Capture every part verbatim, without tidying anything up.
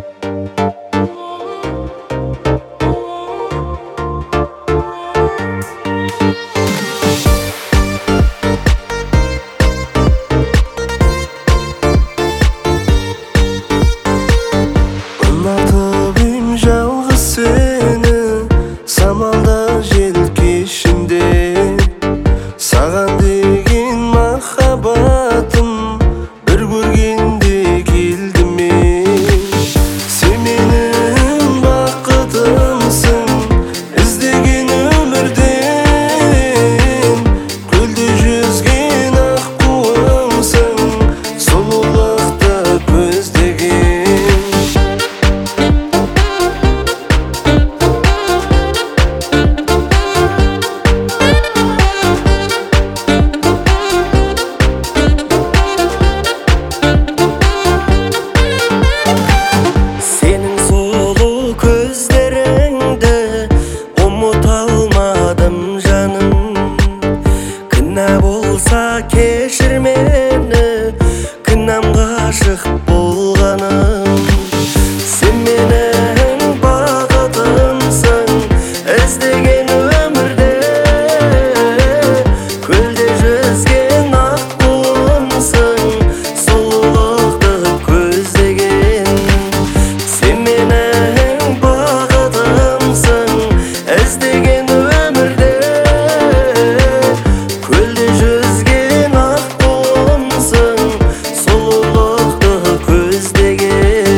Unutubim жалғыз seni самалда желкешінде, саған деген махаббатым бір көргенде келді мен. Сен менің бақытымсың, іздеген өмірден, көлде жүзген аққуымсың, сұлулықты көздеген. Senin sulu көздеріңді ұмыта алмадым жаным. Кінә болса кешір мені, кінәм ғашық болғаным. Сен менің бақытымсың, іздеген өмірде, көлде жүзген аққуымсың, сұлулықты көздеген. Сен менің бақытымсың, іздеген өмірде, көлде жүзген аққуымсың, сұлулықты көздеген.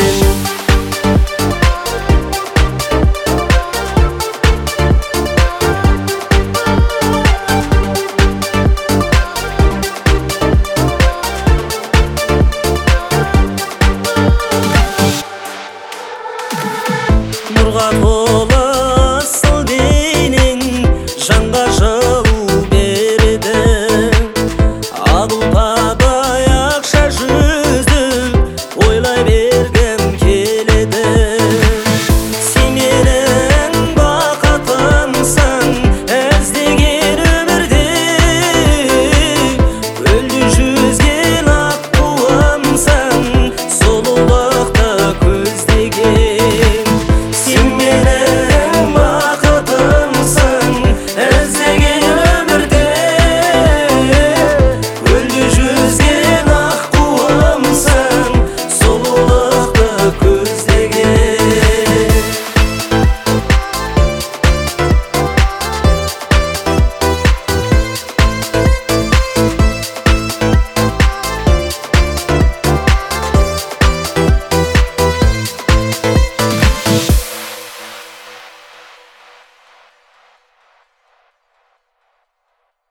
Нұрға толы асыл бейнең жанға жылу береді. Ақ ұлпадай ақша жүзді ойлай бер